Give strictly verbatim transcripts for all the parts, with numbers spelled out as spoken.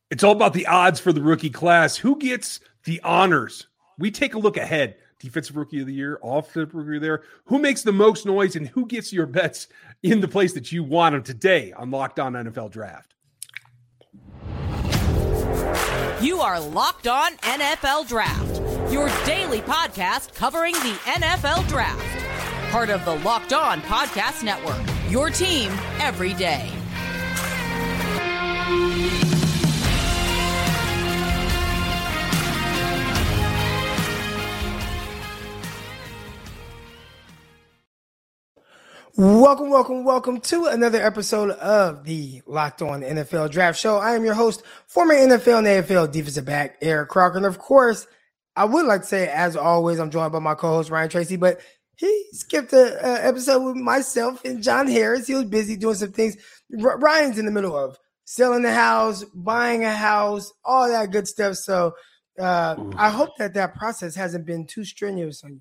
It's all about the odds for the rookie class. Who gets the honors? We take a look ahead. Defensive Rookie of the Year, Offensive Rookie of the Year. Who makes the most noise and who gets your bets in the place that you want them today on Locked On N F L Draft? You are Locked On N F L Draft, your daily podcast covering the N F L Draft. Part of the Locked On Podcast Network, your team every day. Welcome, welcome, welcome to another episode of the Locked On N F L Draft Show. I am your host, former N F L and A F L defensive back, Eric Crocker. And of course, I would like to say, as always, I'm joined by my co-host, Ryan Tracy, but he skipped an episode with myself and John Harris. He was busy doing some things. R- Ryan's in the middle of selling the house, buying a house, all that good stuff. So uh, I hope that that process hasn't been too strenuous on you.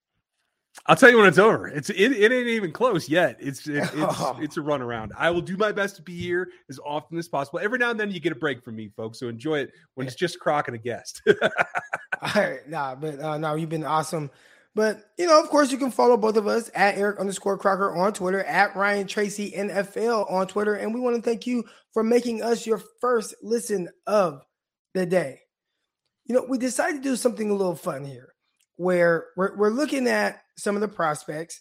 I'll tell you when it's over. It's it, it ain't even close yet. It's it, it's oh. it's a runaround. I will do my best to be here as often as possible. Every now and then you get a break from me, folks. So enjoy it when it's just Croc and a guest. All right, nah, but uh, no, you've been awesome. But you know, of course, you can follow both of us at Eric underscore Crocker on Twitter, at Ryan Tracy N F L on Twitter, and we want to thank you for making us your first listen of the day. You know, we decided to do something a little fun here, where we're we're looking at some of the prospects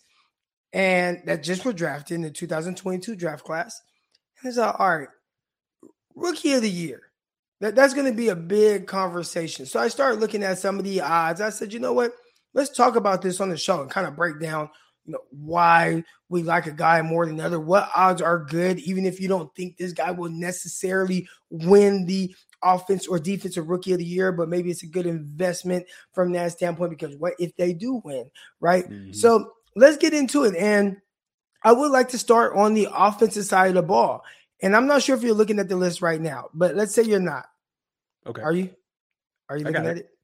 and that just were drafted in the two thousand twenty-two draft class. And it's like, all right, rookie of the year. That, that's going to be a big conversation. So I started looking at some of the odds. I said, you know what? Let's talk about this on the show and kind of break down, you know, why we like a guy more than another, what odds are good, even if you don't think this guy will necessarily win the offense or defensive rookie of the year, but maybe it's a good investment from that standpoint, because what if they do win, right? Mm-hmm. So let's get into it. And I would like to start on the offensive side of the ball. And I'm not sure if you're looking at the list right now, but let's say you're not. Okay. Are you? Are you looking at it?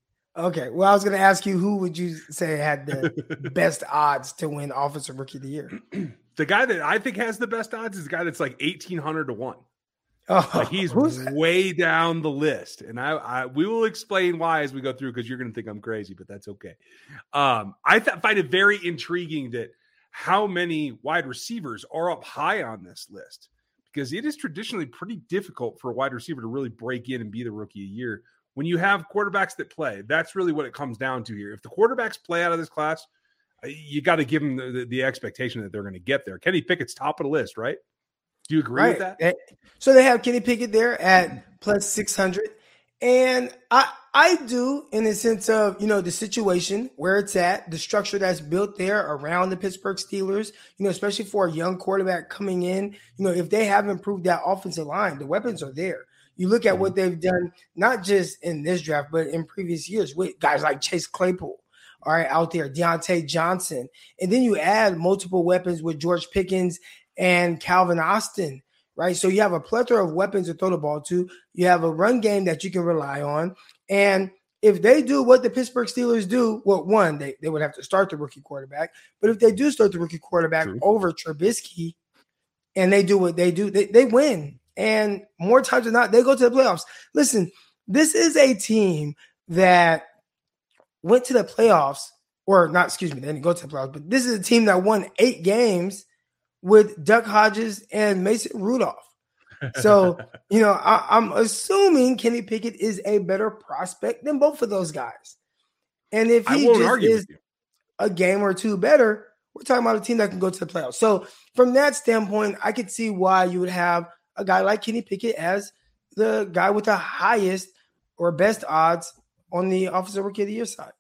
Okay. Well, I was going to ask you, who would you say had the best odds to win offensive rookie of the year? The guy that I think has the best odds is the guy that's like eighteen hundred to one. Oh, like he's way down the list, and I, I we will explain why as we go through, because you're going to think I'm crazy, but that's okay. Um, I th- find it very intriguing that how many wide receivers are up high on this list, because it is traditionally pretty difficult for a wide receiver to really break in and be the rookie of the year when you have quarterbacks that play. That's really what it comes down to here. If the quarterbacks play out of this class, you got to give them the, the, the expectation that they're going to get there. Kenny Pickett's top of the list, right? Do you agree right. with that? So they have Kenny Pickett there at plus six hundred. And I I do, in the sense of, you know, the situation where it's at, the structure that's built there around the Pittsburgh Steelers, you know, especially for a young quarterback coming in, you know, if they have improved that offensive line, the weapons are there. You look at what they've done, not just in this draft, but in previous years with guys like Chase Claypool, all right, out there, Deontay Johnson. And then you add multiple weapons with George Pickens and Calvin Austin, right? So you have a plethora of weapons to throw the ball to. You have a run game that you can rely on. And if they do what the Pittsburgh Steelers do, well, one, they, they would have to start the rookie quarterback. But if they do start the rookie quarterback True. over Trubisky and they do what they do, they, they win. And more times than not, they go to the playoffs. Listen, this is a team that went to the playoffs, or not, excuse me, they didn't go to the playoffs, but this is a team that won eight games with Duck Hodges and Mason Rudolph. So, you know, I, I'm assuming Kenny Pickett is a better prospect than both of those guys. And if he just is a game or two better, we're talking about a team that can go to the playoffs. So from that standpoint, I could see why you would have a guy like Kenny Pickett as the guy with the highest or best odds on the Offensive Rookie of the Year side.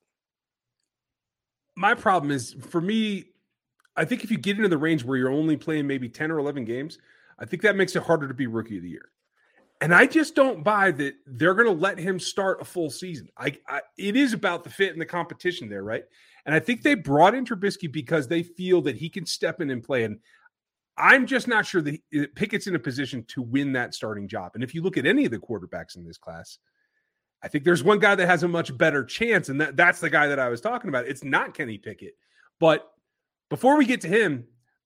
My problem is, for me, I think if you get into the range where you're only playing maybe ten or eleven games, I think that makes it harder to be Rookie of the Year. And I just don't buy that they're going to let him start a full season. I, I it is about the fit and the competition there, right? And I think they brought in Trubisky because they feel that he can step in and play. And I'm just not sure that Pickett's in a position to win that starting job. And if you look at any of the quarterbacks in this class, I think there's one guy that has a much better chance, and that, that's the guy that I was talking about. It's not Kenny Pickett. But before we get to him,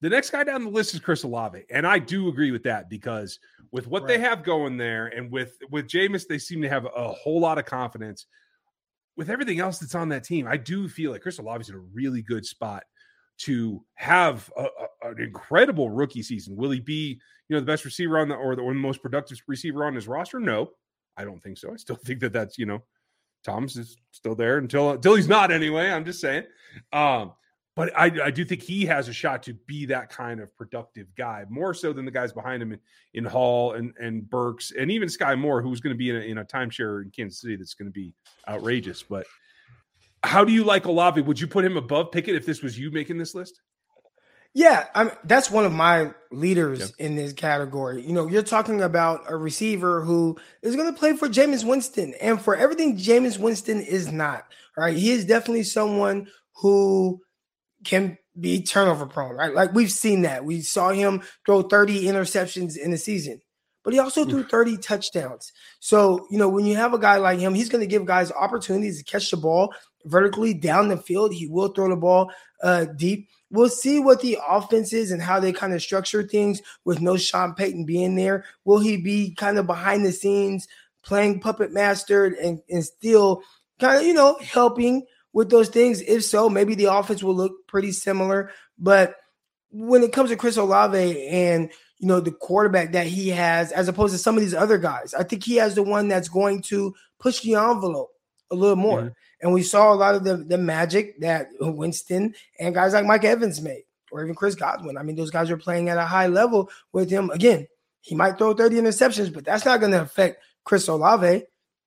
The next guy down the list is Chris Olave. And I do agree with that because with what right. they have going there and with, with Jameis, they seem to have a whole lot of confidence. With everything else that's on that team, I do feel like Chris Olave is in a really good spot to have a, a, an incredible rookie season. Will he be, you know, the best receiver on the, or the, or the most productive receiver on his roster? No, I don't think so. I still think that that's, you know, Tom's is still there until, until he's not anyway. I'm just saying. Um, but I, I do think he has a shot to be that kind of productive guy, more so than the guys behind him in, in Hall and, and Burks and even Sky Moore, who's going to be in a, in a timeshare in Kansas City that's going to be outrageous. But how do you like Olave? Would you put him above Pickett if this was you making this list? Yeah, I'm, that's one of my leaders yeah. in this category. You know, you're talking about a receiver who is going to play for Jameis Winston and for everything Jameis Winston is not. Right, he is definitely someone who can be turnover prone. Right, like we've seen that. We saw him throw thirty interceptions in a season, but he also threw thirty touchdowns. So, you know, when you have a guy like him, he's going to give guys opportunities to catch the ball vertically down the field. He will throw the ball uh, deep. We'll see what the offense is and how they kind of structure things with no Sean Payton being there. Will he be kind of behind the scenes playing puppet master and, and still kind of, you know, helping with those things? If so, maybe the offense will look pretty similar. But when it comes to Chris Olave and, you know, the quarterback that he has, as opposed to some of these other guys, I think he has the one that's going to push the envelope a little more. Mm-hmm. And we saw a lot of the, the magic that Winston and guys like Mike Evans made, or even Chris Godwin. I mean, those guys are playing at a high level with him. Again, he might throw thirty interceptions, but that's not going to affect Chris Olave. Right.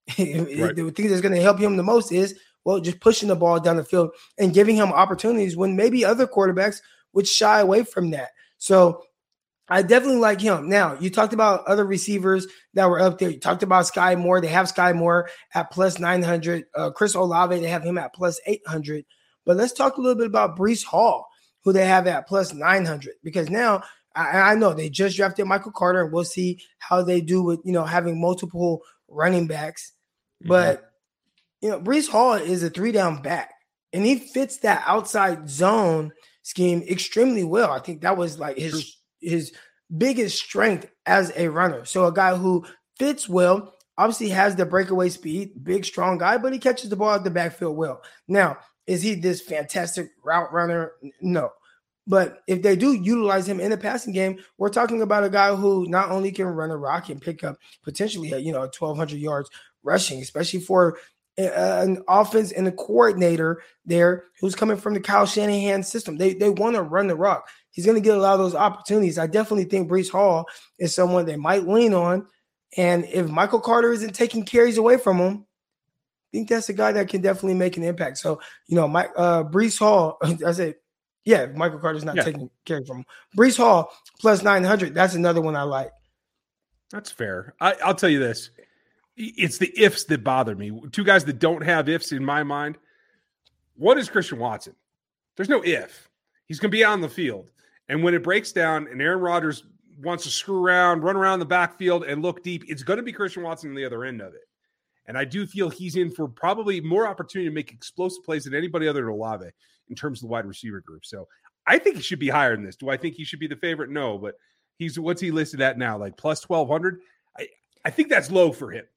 The thing that's going to help him the most is, well, just pushing the ball down the field and giving him opportunities when maybe other quarterbacks would shy away from that. So I definitely like him. Now, you talked about other receivers that were up there. You talked about Sky Moore. They have Sky Moore at plus nine hundred. Uh, Chris Olave, they have him at plus eight hundred. But let's talk a little bit about Breece Hall, who they have at plus nine hundred. Because now, I, I know they just drafted Michael Carter, and we'll see how they do with, you know, having multiple running backs. Mm-hmm. But, you know, Breece Hall is a three-down back, and he fits that outside zone scheme extremely well. I think that was like his True. his biggest strength as a runner. So a guy who fits well, obviously has the breakaway speed, big, strong guy, but he catches the ball out the backfield well. Now, is he this fantastic route runner? No. But if they do utilize him in the passing game, we're talking about a guy who not only can run a rock and pick up potentially, a, you know, twelve hundred yards rushing, especially for a, an offense and a coordinator there who's coming from the Kyle Shanahan system. They they want to run the rock. He's going to get a lot of those opportunities. I definitely think Breece Hall is someone they might lean on. And if Michael Carter isn't taking carries away from him, I think that's a guy that can definitely make an impact. So, you know, my uh, Breece Hall, I said, yeah, Michael Carter's not yeah. taking carries from him. Breece Hall plus nine hundred, that's another one I like. That's fair. I, I'll tell you this. It's the ifs that bother me. Two guys that don't have ifs in my mind. One is Christian Watson. There's no if. He's going to be on the field. And when it breaks down and Aaron Rodgers wants to screw around, run around the backfield and look deep, it's going to be Christian Watson on the other end of it. And I do feel he's in for probably more opportunity to make explosive plays than anybody other than Olave in terms of the wide receiver group. So I think he should be higher than this. Do I think he should be the favorite? No, but he's what's he listed at now? Like plus twelve hundred? I, I think that's low for him.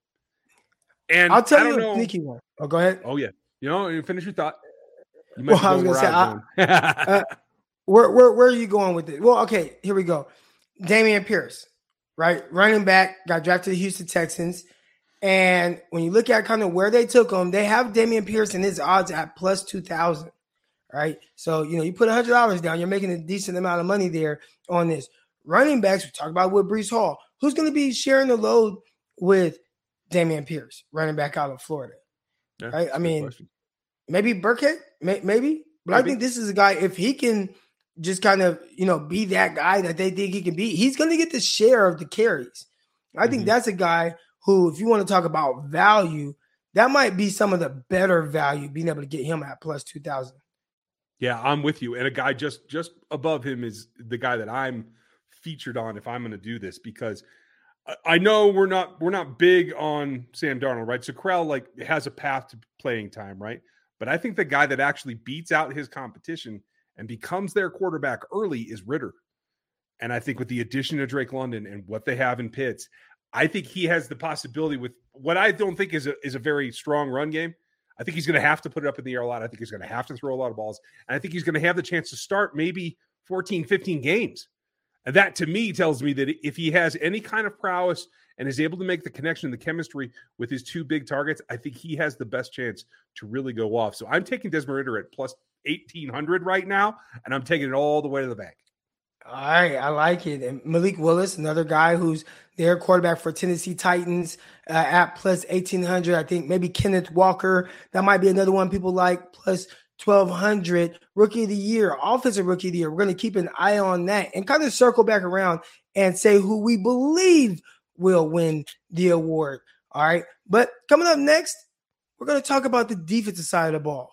And I'll tell I don't you know, a sneaky one. Oh, go ahead. Oh, yeah. You know, finish your thought. You well, I was going to say, I, uh, where, where, where are you going with it? Well, okay, here we go. Dameon Pierce, right? Running back, got drafted to the Houston Texans. And when you look at kind of where they took him, they have Dameon Pierce and his odds at plus two thousand, right? So, you know, you put one hundred dollars down, you're making a decent amount of money there on this. Running backs, we talked about with Breece Hall. Who's going to be sharing the load with Dameon Pierce, running back out of Florida? Yeah, right? I mean, question. maybe Burkhead, may, maybe. But maybe. I think this is a guy, if he can just kind of, you know, be that guy that they think he can be, he's going to get the share of the carries. I mm-hmm. think that's a guy who, if you want to talk about value, that might be some of the better value, being able to get him at plus two thousand. Yeah, I'm with you. And a guy just just above him is the guy that I'm featured on if I'm going to do this, because I know we're not we're not big on Sam Darnold, right? So Corral like has a path to playing time, right? But I think the guy that actually beats out his competition and becomes their quarterback early is Ridder. And I think with the addition of Drake London and what they have in Pitts, I think he has the possibility with what I don't think is a, is a very strong run game. I think he's going to have to put it up in the air a lot. I think he's going to have to throw a lot of balls. And I think he's going to have the chance to start maybe fourteen, fifteen games. And that to me tells me that if he has any kind of prowess and is able to make the connection, the chemistry with his two big targets, I think he has the best chance to really go off. So I'm taking Desmond Ridder at plus eighteen hundred right now, and I'm taking it all the way to the bank. All right, I like it. And Malik Willis, another guy who's their quarterback for Tennessee Titans uh, at plus eighteen hundred. I think maybe Kenneth Walker, that might be another one people like, plus twelve hundred. Rookie of the year, offensive rookie of the year. We're going to keep an eye on that and kind of circle back around and say who we believe will win the award. All right, but coming up next, we're going to talk about the defensive side of the ball.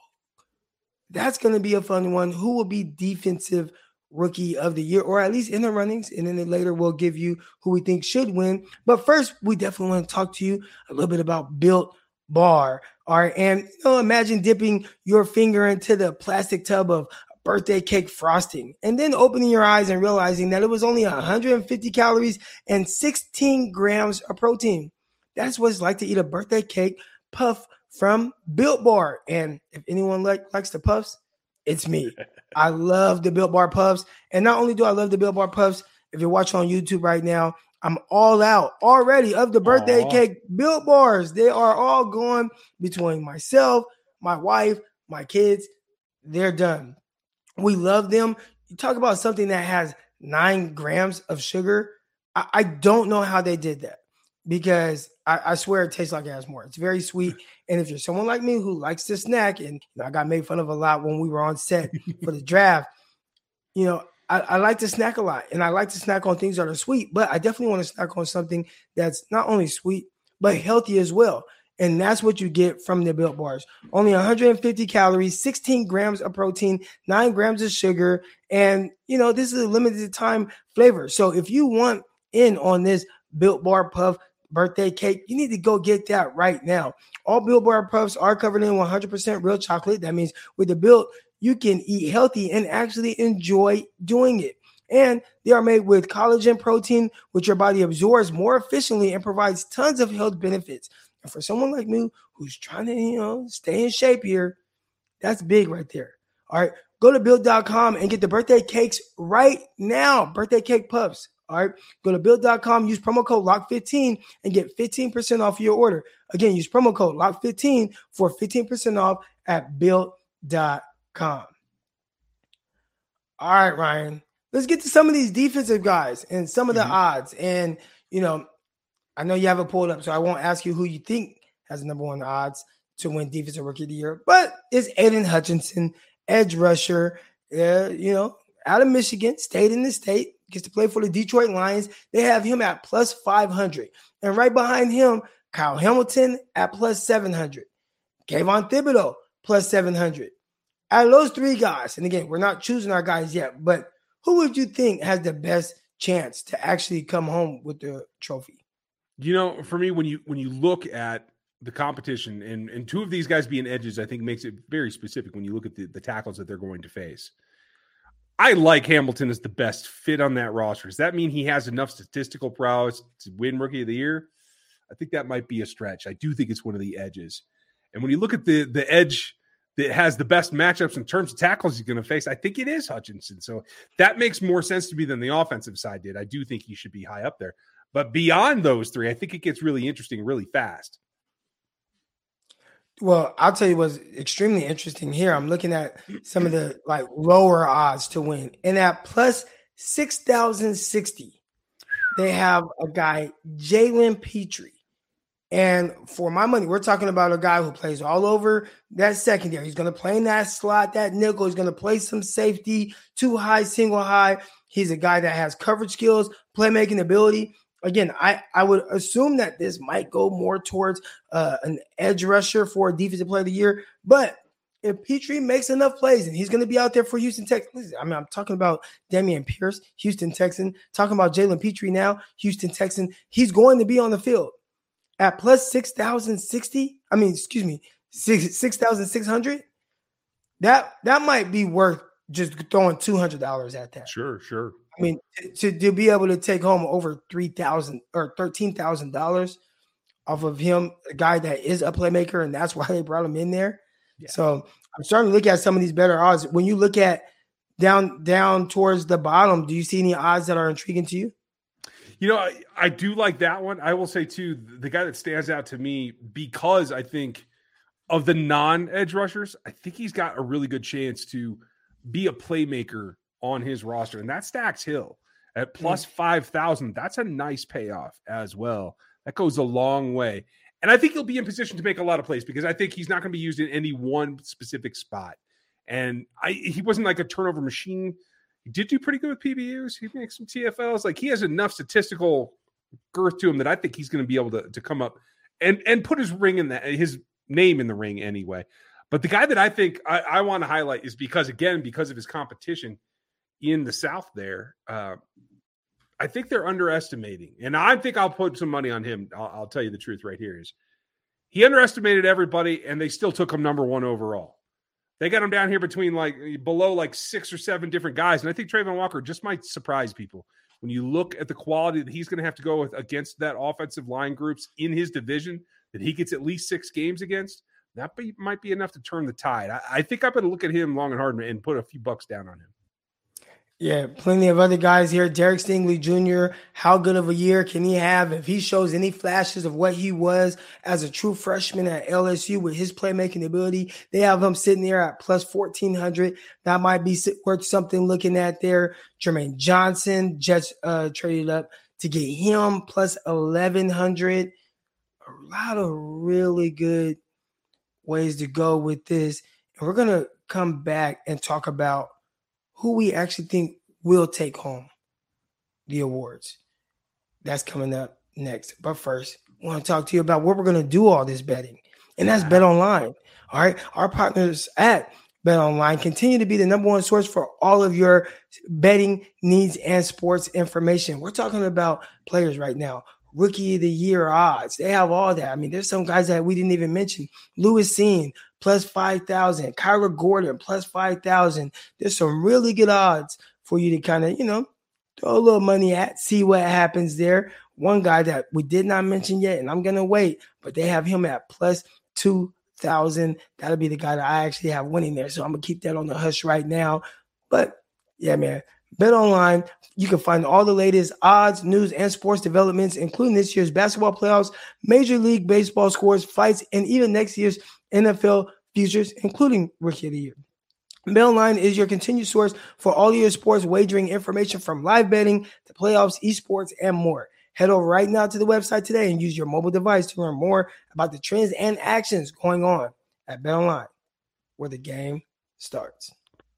That's going to be a fun one. Who will be defensive rookie of the year, or at least in the runnings, and then later we'll give you who we think should win. But first, we definitely want to talk to you a little bit about Built Bar. All right, and you know, imagine dipping your finger into the plastic tub of birthday cake frosting and then opening your eyes and realizing that it was only one hundred fifty calories and sixteen grams of protein. That's what it's like to eat a birthday cake puff from Built Bar. And if anyone like, likes the puffs, it's me. I love the Built Bar Puffs. And not only do I love the Built Bar Puffs, if you're watching on YouTube right now, I'm all out already of the birthday Aww. cake Built Bars. They are all going between myself, my wife, my kids. They're done. We love them. You talk about something that has nine grams of sugar. I, I don't know how they did that because I, I swear it tastes like it has more. It's very sweet. And if you're someone like me who likes to snack, and you know, I got made fun of a lot when we were on set for the draft, you know, I, I like to snack a lot, and I like to snack on things that are sweet, but I definitely want to snack on something that's not only sweet, but healthy as well. And that's what you get from the Built Bars. Only one hundred fifty calories, sixteen grams of protein, nine grams of sugar. And, you know, this is a limited time flavor. So if you want in on this Built Bar Puff birthday cake, you need to go get that right now. All Built Bar Puffs are covered in one hundred percent real chocolate. That means with the Built, you can eat healthy and actually enjoy doing it. And they are made with collagen protein, which your body absorbs more efficiently and provides tons of health benefits. And for someone like me who's trying to, you know, stay in shape here, that's big right there. All right, go to built dot com and get the birthday cakes right now. Birthday cake puffs. All right, go to built dot com, use promo code lock fifteen and get fifteen percent off your order. Again, use promo code lock fifteen for fifteen percent off at built dot com. All right, Ryan, let's get to some of these defensive guys and some of the mm-hmm. odds. And, you know, I know you have it pulled up, so I won't ask you who you think has the number one odds to win Defensive Rookie of the Year, but it's Aiden Hutchinson, edge rusher, uh, you know, out of Michigan, stayed in the state, gets to play for the Detroit Lions. They have him at plus five hundred. And right behind him, Kyle Hamilton at plus seven hundred. Kayvon Thibodeau, plus seven hundred. Out of those three guys, and again, we're not choosing our guys yet, but who would you think has the best chance to actually come home with the trophy? You know, for me, when you when you look at the competition, and, and two of these guys being edges, I think makes it very specific when you look at the, the tackles that they're going to face. I like Hamilton as the best fit on that roster. Does that mean he has enough statistical prowess to win Rookie of the Year? I think that might be a stretch. I do think it's one of the edges. And when you look at the, the edge that has the best matchups in terms of tackles he's going to face, I think it is Hutchinson. So that makes more sense to me than the offensive side did. I do think he should be high up there. But beyond those three, I think it gets really interesting really fast. Well, I'll tell you what's extremely interesting here. I'm looking at some of the like lower odds to win. And at plus six thousand sixty, they have a guy, Jalen Petrie. And for my money, we're talking about a guy who plays all over that secondary. He's going to play in that slot, that nickel. He's going to play some safety, two high, single high. He's a guy that has coverage skills, playmaking ability. Again, I, I would assume that this might go more towards uh, an edge rusher for Defensive Player of the Year. But if Petrie makes enough plays and he's going to be out there for Houston Texans, I mean, I'm talking about Dameon Pierce, Houston Texan, talking about Jalen Petrie now, Houston Texan. He's going to be on the field at plus six thousand sixty. I mean, excuse me, six thousand six hundred. That, that might be worth just throwing two hundred dollars at that. Sure, sure. I mean, to, to be able to take home over three thousand dollars or thirteen thousand dollars off of him, a guy that is a playmaker, and that's why they brought him in there. Yeah. So I'm starting to look at some of these better odds. When you look at down down towards the bottom, do you see any odds that are intriguing to you? You know, I, I do like that one. I will say, too, the guy that stands out to me because I think of the non-edge rushers, I think he's got a really good chance to be a playmaker on his roster, and that's Dax Hill at plus five thousand. That's a nice payoff as well. That goes a long way. And I think he'll be in position to make a lot of plays because I think he's not going to be used in any one specific spot. And I, he wasn't like a turnover machine. He did do pretty good with P B Us. He makes some T F Ls. Like he has enough statistical girth to him that I think he's going to be able to, to come up and, and put his ring in that, his name in the ring anyway. But the guy that I think I, I want to highlight is because, again, because of his competition in the South there, uh, I think they're underestimating. And I think I'll put some money on him. I'll, I'll tell you the truth right here is he underestimated everybody, and they still took him number one overall. They got him down here between like below like six or seven different guys. And I think Trayvon Walker just might surprise people. When you look at the quality that he's going to have to go with against that offensive line groups in his division, that he gets at least six games against, that be, might be enough to turn the tide. I, I think I'm going to look at him long and hard and, and put a few bucks down on him. Yeah, plenty of other guys here. Derek Stingley Junior, how good of a year can he have if he shows any flashes of what he was as a true freshman at L S U with his playmaking ability? They have him sitting there at plus fourteen hundred. That might be worth something looking at there. Jermaine Johnson, Jets uh, traded up to get him plus eleven hundred. A lot of really good ways to go with this. And we're going to come back and talk about who we actually think will take home the awards. That's coming up next. But first, I want to talk to you about where we're going to do all this betting, and that's BetOnline. All right, our partners at BetOnline continue to be the number one source for all of your betting needs and sports information. We're talking about players right now. Rookie of the year odds. They have all that. I mean, there's some guys that we didn't even mention. Lewis Cine, plus five thousand. Kyler Gordon, plus five thousand. There's some really good odds for you to kind of, you know, throw a little money at, see what happens there. One guy that we did not mention yet, and I'm going to wait, but they have him at plus two thousand. That'll be the guy that I actually have winning there. So I'm going to keep that on the hush right now. But, yeah, man, BetOnline, you can find all the latest odds, news, and sports developments, including this year's basketball playoffs, Major League Baseball scores, fights, and even next year's N F L futures, including Rookie of the Year. BetOnline is your continued source for all your sports wagering information from live betting to playoffs, esports, and more. Head over right now to the website today and use your mobile device to learn more about the trends and actions going on at BetOnline, where the game starts.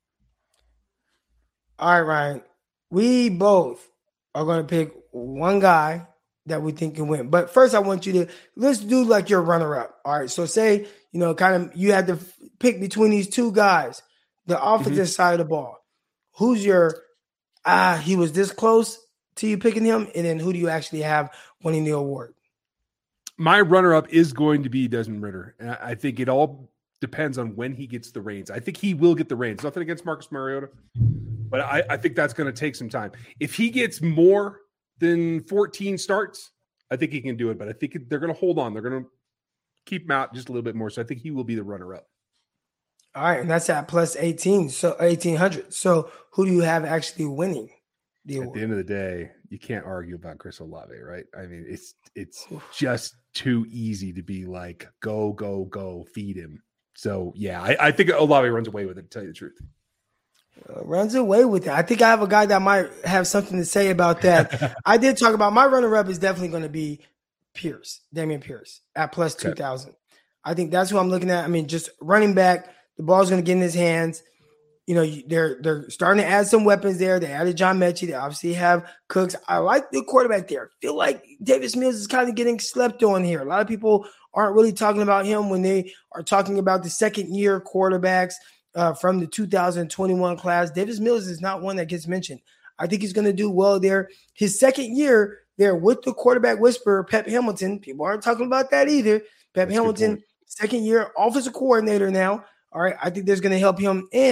All right, Ryan, we both are going to pick one guy that we think can win. But first, I want you to, let's do like your runner-up. All right, so say, you know, kind of you had to pick between these two guys, the offensive mm-hmm. side of the ball. Who's your, ah, he was this close to you picking him, and then who do you actually have winning the award? My runner-up is going to be Desmond Ridder. And I think it all depends on when he gets the reins. I think he will get the reins. Nothing against Marcus Mariota, but I, I think that's going to take some time. If he gets more than fourteen starts, I think he can do it. But I think they're going to hold on. They're going to keep him out just a little bit more. So I think he will be the runner-up. All right, and that's at plus eighteen, so eighteen hundred. So who do you have actually winning the award? At the end of the day, you can't argue about Chris Olave, right? I mean, it's it's just too easy to be like, go, go, go, feed him. So, yeah, I, I think Olave runs away with it, to tell you the truth. Uh, runs away with it. I think I have a guy that might have something to say about that. I did talk about my runner-up is definitely going to be Pierce, Dameon Pierce, at plus two thousand. Okay. I think that's who I'm looking at. I mean, just running back, the ball's going to get in his hands. You know, they're they're starting to add some weapons there. They added John Mechie. They obviously have Cooks. I like the quarterback there. I feel like Davis Mills is kind of getting slept on here. A lot of people aren't really talking about him when they are talking about the second-year quarterbacks uh, from the two thousand twenty-one class. Davis Mills is not one that gets mentioned. I think he's going to do well there. His second year there with the quarterback whisperer, Pep Hamilton. People aren't talking about that either. Pep That's Hamilton, second-year offensive coordinator now. All right, I think that's going to help him. And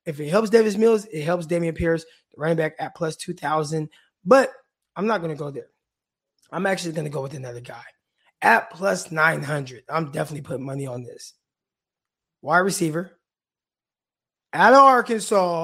If it helps Davis Mills, it helps Dameon Pierce, the running back at plus two thousand. But I'm not going to go there. I'm actually going to go with another guy. At plus nine hundred, I'm definitely putting money on this. Wide receiver. Out of Arkansas.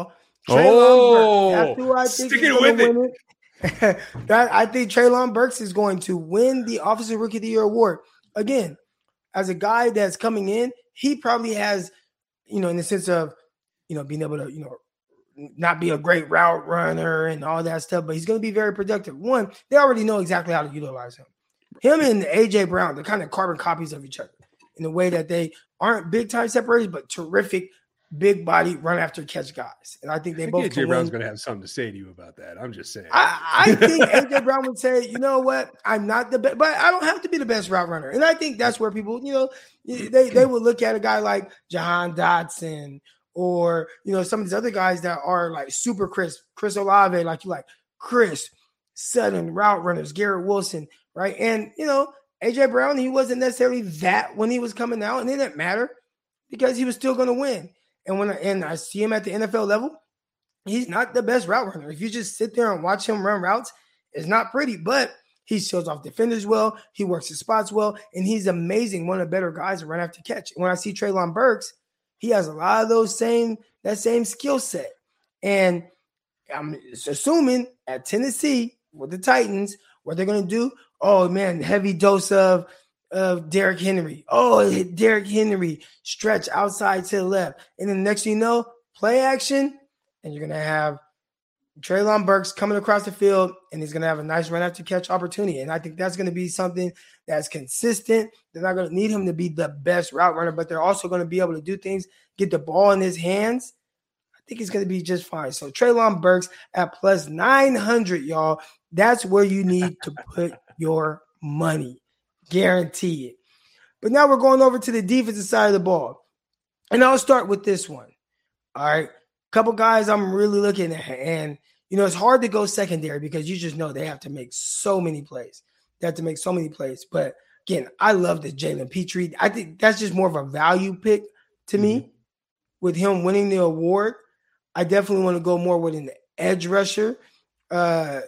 Oh, That's who I think sticking with it. Win it. that, I think Treylon Burks is going to win the Offensive Rookie of the Year award. Again, as a guy that's coming in, he probably has, you know, in the sense of, you know, being able to, you know, not be a great route runner and all that stuff, but he's going to be very productive. One, they already know exactly how to utilize him. Him and A J Brown, they're kind of carbon copies of each other in the way that they aren't big time separators, but terrific big body run after catch guys. And I think they I think both A J Brown's going to have something to say to you about that. I'm just saying. I, I think A J Brown would say, you know what? I'm not the best, but I don't have to be the best route runner. And I think that's where people, you know, they, they would look at a guy like Jahan Dotson or, you know, some of these other guys that are like super crisp, Chris Olave, like you like Chris, Sutton, route runners, Garrett Wilson, right? And, you know, A J Brown, he wasn't necessarily that when he was coming out, and it didn't matter because he was still going to win. And when I, and I see him at the N F L level, he's not the best route runner. If you just sit there and watch him run routes, it's not pretty, but he shows off defenders well. He works his spots well, and he's amazing. One of the better guys to run after catch. And when I see Treylon Burks, he has a lot of those same that same skill set. And I'm assuming at Tennessee with the Titans, what they're going to do, oh, man, heavy dose of, of Derrick Henry. Oh, Derrick Henry, stretch outside to the left. And then the next thing you know, play action, and you're going to have Treylon Burks coming across the field, and he's going to have a nice run after catch opportunity. And I think that's going to be something that's consistent. They're not going to need him to be the best route runner, but they're also going to be able to do things, get the ball in his hands. I think he's going to be just fine. So Treylon Burks at plus nine hundred, y'all. That's where you need to put your money. Guarantee it. But now we're going over to the defensive side of the ball. And I'll start with this one. All right. A couple guys I'm really looking at. And, you know, it's hard to go secondary because you just know they have to make so many plays. They have to make so many plays. But, again, I love the Jalen Petrie. I think that's just more of a value pick to mm-hmm. me with him winning the award. I definitely want to go more with an edge rusher uh,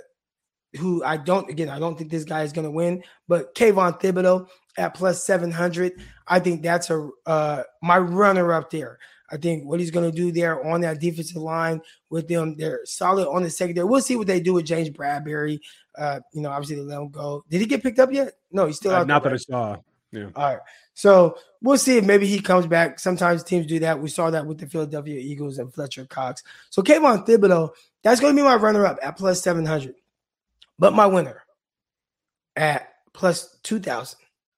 who I don't, again, I don't think this guy is going to win. But Kayvon Thibodeau at plus seven hundred, I think that's a uh, my runner up there. I think what he's going to do there on that defensive line with them, they're solid on the secondary. We'll see what they do with James Bradbury. Uh, you know, obviously they let him go. Did he get picked up yet? No, he's still uh, out Not there, that right? I saw. Yeah. All right. So we'll see if maybe he comes back. Sometimes teams do that. We saw that with the Philadelphia Eagles and Fletcher Cox. So Kayvon Thibodeau, that's going to be my runner-up at plus seven hundred. But my winner at plus two thousand.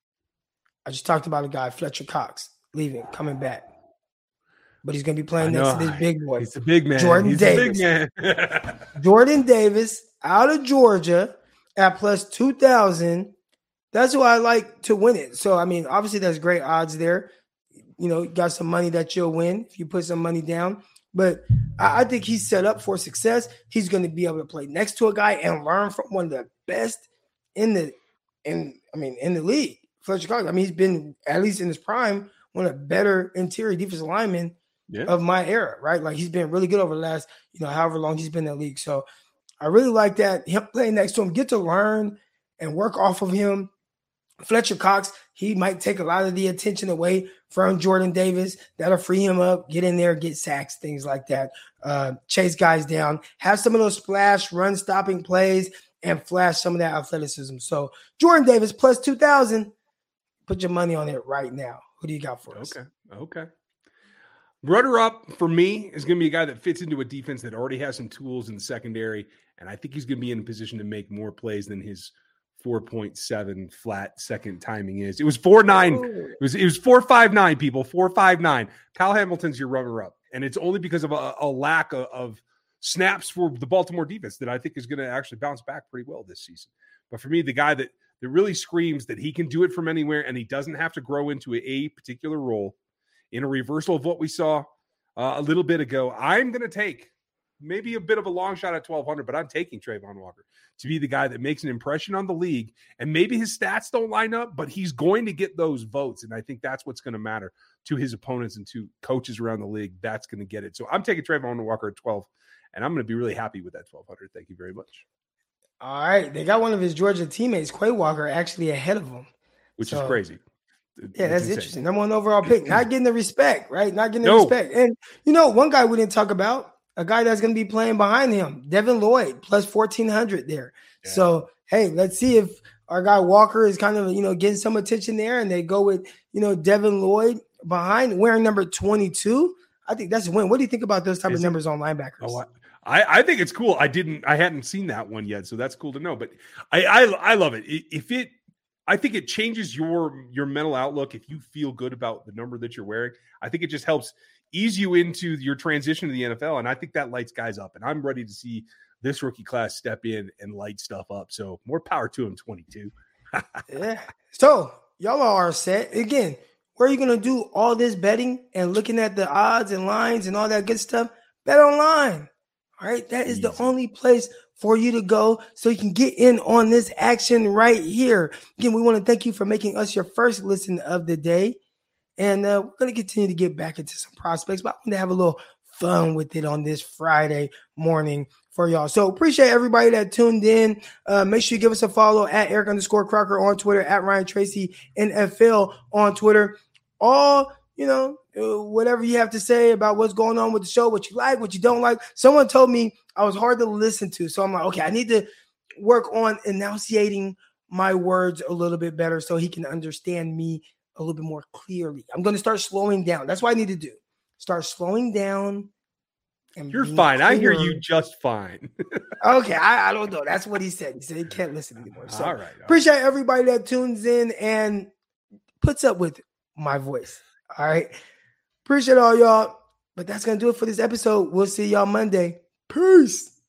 I just talked about a guy, Fletcher Cox, leaving, coming back. But he's going to be playing next to this big boy. He's a big man. Jordan he's Davis. a big man. Jordan Davis out of Georgia at plus two thousand. That's who I like to win it. So, I mean, obviously there's great odds there. You know, you got some money that you'll win if you put some money down. But I, I think he's set up for success. He's going to be able to play next to a guy and learn from one of the best in the, in I mean, in the league. Fletcher Cox, I mean, he's been, at least in his prime, one of the better interior defensive linemen yeah. of my era, right? Like, he's been really good over the last, you know, however long he's been in the league. So I really like that. Him playing next to him, get to learn and work off of him. Fletcher Cox, he might take a lot of the attention away from Jordan Davis. That'll free him up, get in there, get sacks, things like that. Uh, chase guys down, have some of those splash, run-stopping plays, and flash some of that athleticism. So Jordan Davis plus two thousand. Put your money on it right now. Who do you got for us? Okay, okay. Runner-up for me is going to be a guy that fits into a defense that already has some tools in the secondary, and I think he's going to be in a position to make more plays than his four point seven flat second timing is. It was four nine. Oh. It was it was four five nine. People four five nine. Kyle Hamilton's your runner up, and it's only because of a, a lack of, of snaps for the Baltimore defense that I think is going to actually bounce back pretty well this season. But for me, the guy that that really screams that he can do it from anywhere and he doesn't have to grow into a, a particular role, in a reversal of what we saw uh, a little bit ago, I'm going to take maybe a bit of a long shot at twelve hundred, but I'm taking Travon Walker to be the guy that makes an impression on the league. And maybe his stats don't line up, but he's going to get those votes. And I think that's what's going to matter to his opponents and to coaches around the league. That's going to get it. So I'm taking Travon Walker at twelve, and I'm going to be really happy with that twelve hundred. Thank you very much. All right. They got one of his Georgia teammates, Quay Walker, actually ahead of him. Which so, is crazy. Yeah, that's insane. Interesting. Number one overall pick. Not getting the respect, right? Not getting the no. respect. And, you know, one guy we didn't talk about, a guy that's going to be playing behind him, Devin Lloyd, plus fourteen hundred there. Yeah. So, hey, let's see if our guy Walker is kind of, you know, getting some attention there, and they go with, you know, Devin Lloyd behind, wearing number twenty-two. I think that's a win. What do you think about those type is of numbers it? on linebackers? Oh, I, I think it's cool. I didn't, I hadn't seen that one yet, so that's cool to know. But I, I, I love it. If it, I think it changes your your mental outlook if you feel good about the number that you're wearing. I think it just helps ease you into your transition to the N F L, and I think that lights guys up. And I'm ready to see this rookie class step in and light stuff up. So more power to him, twenty-two. Yeah. So y'all are set. Again, where are you going to do all this betting and looking at the odds and lines and all that good stuff? Bet online. All right. That is Easy. the only place for you to go so you can get in on this action right here. Again, we want to thank you for making us your first listen of the day. And uh, we're going to continue to get back into some prospects, but I'm going to have a little fun with it on this Friday morning for y'all. So appreciate everybody that tuned in. Uh, make sure you give us a follow at Eric underscore Crocker on Twitter, at Ryan Tracy N F L on Twitter. All, you know, whatever you have to say about what's going on with the show, what you like, what you don't like. Someone told me I was hard to listen to. So I'm like, okay, I need to work on enunciating my words a little bit better so he can understand me a little bit more clearly. I'm going to start slowing down. That's what I need to do. Start slowing down. And You're fine. Clear. I hear you just fine. Okay. I, I don't know. That's what he said. He said he can't listen anymore. So all right. All appreciate right. everybody that tunes in and puts up with my voice. All right. Appreciate all y'all. But that's going to do it for this episode. We'll see y'all Monday. Peace.